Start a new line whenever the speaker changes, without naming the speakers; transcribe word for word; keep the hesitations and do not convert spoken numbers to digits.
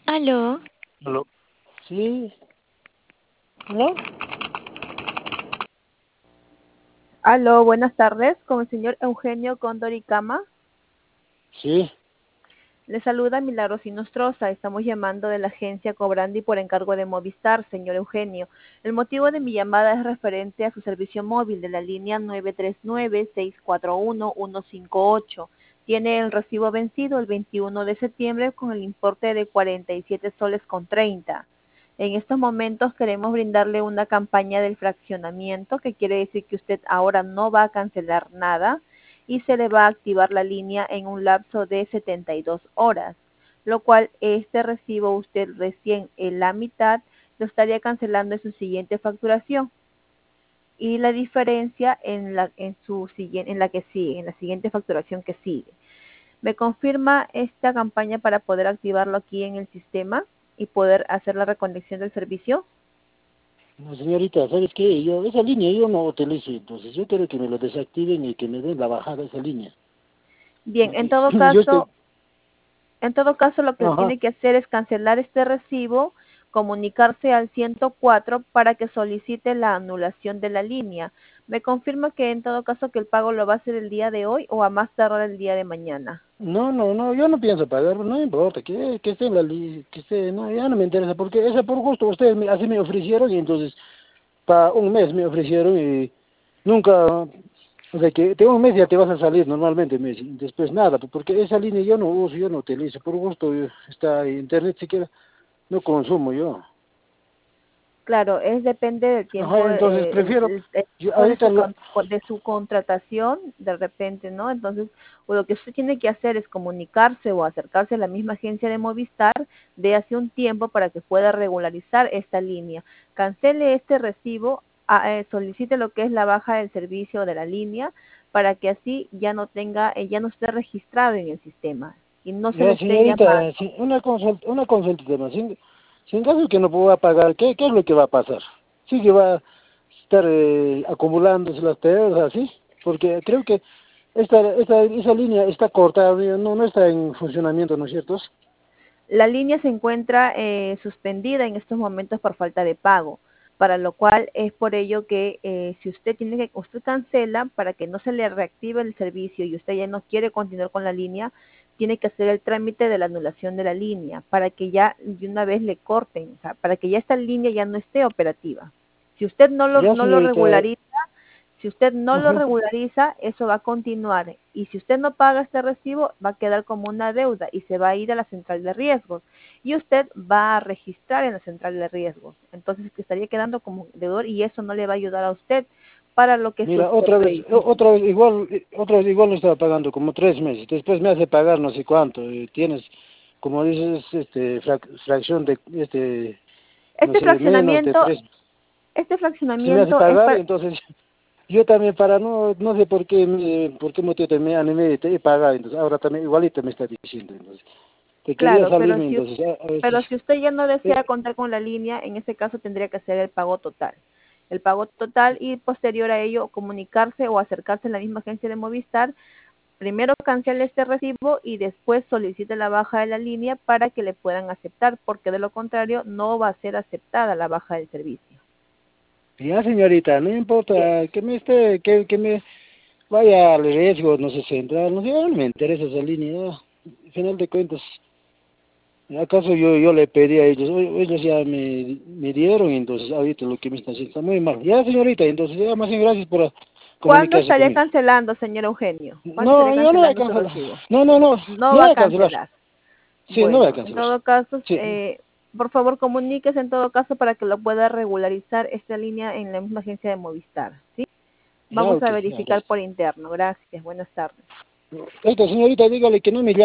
Aló,
Aló. Sí, ¿no?
Aló, buenas tardes, con el señor Eugenio Condoricama.
Sí,
Le saluda Milagros Inostroza. Estamos llamando de la agencia Cobrandi por encargo de Movistar, señor Eugenio. El motivo de mi llamada es referente a su servicio móvil de la línea nueve tres nueve, seis cuatro uno, uno cinco ocho. Tiene el recibo vencido el veintiuno de septiembre con el importe de cuarenta y siete soles con treinta. En estos momentos queremos brindarle una campaña del fraccionamiento, que quiere decir que usted ahora no va a cancelar nada y se le va a activar la línea en un lapso de setenta y dos horas, lo cual este recibo usted recién en la mitad lo estaría cancelando en su siguiente facturación y la diferencia en la en su siguiente en la que sigue, en la siguiente facturación que sigue. ¿Me confirma esta campaña para poder activarlo aquí en el sistema y poder hacer la reconexión del servicio?
no, señorita, ¿sabes qué? Yo, esa línea yo no utilizo, entonces yo quiero que me lo desactiven y que me den la bajada de esa línea.
Bien, en
Porque
todo
yo estoy...
caso, En todo caso, lo que
Ajá.
tiene que hacer es cancelar este recibo, comunicarse al ciento cuatro para que solicite la anulación de la línea. Me confirma que en todo caso que el pago lo va a hacer el día de hoy o a más tardar el día de mañana.
No, no, no, yo no pienso pagar, no importa, que, que esté en la li, que esté, no, ya no me interesa, porque esa por gusto ustedes me, así me ofrecieron y entonces para un mes me ofrecieron y nunca, o sea que de un mes ya te vas a salir normalmente, me dicen, después nada, porque esa línea yo no uso, yo no utilizo, por gusto yo- está en internet siquiera, no consumo yo.
Claro, es depende del
Ajá,
tiempo,
entonces
eh, el,
prefiero,
el- el
yo
tiempo de
ahorita
su
lo,
con- de su contratación, de repente, ¿no? Entonces, lo que usted tiene que hacer es comunicarse o acercarse a la misma agencia de Movistar de hace un tiempo para que pueda regularizar esta línea. Cancele este recibo, a- eh, solicite lo que es la baja del servicio de la línea para que así ya no tenga, eh, ya no esté registrado en el sistema y no se le
ya
esté
señorita,
llamando.
si- una consulta, una consulta más, sin, sin caso que no pueda pagar, ¿qué, qué es lo que va a pasar? Sí que va a estar eh, acumulándose las deudas, ¿sí? Porque creo que esta, esta, esa línea está cortada, no, no está en funcionamiento, ¿no es cierto?
La línea se encuentra eh, suspendida en estos momentos por falta de pago, para lo cual es por ello que eh, si usted tiene que, usted cancela para que no se le reactive el servicio y usted ya no quiere continuar con la línea, tiene que hacer el trámite de la anulación de la línea para que ya de una vez le corten, o sea, para que ya esta línea ya no esté operativa. Si usted no lo,
Ya
no lo
señorita,
regulariza, si usted no lo
ajá.
regulariza, eso va a continuar. Y si usted no paga este recibo, va a quedar como una deuda y se va a ir a la central de riesgos. Y usted va a registrar en la central de riesgos. Entonces estaría quedando como deudor y eso no le va a ayudar a usted para lo que es su
Mira,
score
otra vez, o-
crediticio.
otra vez igual, eh, otra vez igual lo estaba pagando como tres meses, después me hace pagar no sé cuánto, y tienes, como dices, este, frac- fracción de, este, no
Este
sé, menos de
fraccionamiento,
tres,
este
si me hace
fraccionamiento es
pagar,
para,
entonces yo también para no, no sé por qué, me- por qué motivo también me animé y te pagar, entonces ahora también igualito me está diciendo, entonces, te quería
claro, pero
salirme,
si,
entonces, a, a veces,
pero si usted ya no
eh,
desea contar con la línea, en ese caso tendría que hacer el pago total. El pago total y posterior a ello comunicarse o acercarse a la misma agencia de Movistar. Primero cancele este recibo y después solicite la baja de la línea para que le puedan aceptar, porque de lo contrario no va a ser aceptada la baja del servicio.
ya señorita, no
Bien.
importa que me esté, que, que me vaya al riesgo, no sé, central, no sé, no me interesa esa línea, al final de cuentas. ¿Acaso yo yo le pedí a ellos? O- Ellos ya me, me dieron, entonces ahorita lo que me está haciendo está muy mal. Ya, señorita, entonces ya más bien gracias por
¿Cuándo
comunicarse
estaría
conmigo.
cancelando, señor Eugenio? ¿Cuándo estaría
No, yo no voy a
cancelando su
cancelar.
recibo?
No, no, no,
No
no
va
voy
a
a cancelar.
cancelar.
Sí, no voy a
Bueno, en
cancelar.
todo caso,
Sí,
eh, por favor comuníquese en todo caso para que lo pueda regularizar esta línea en la misma agencia de Movistar, ¿sí?
ya,
Vamos
ok,
a
ya,
verificar
gracias.
por interno. Gracias. Buenas tardes.
Esta señorita, dígale que no me llame.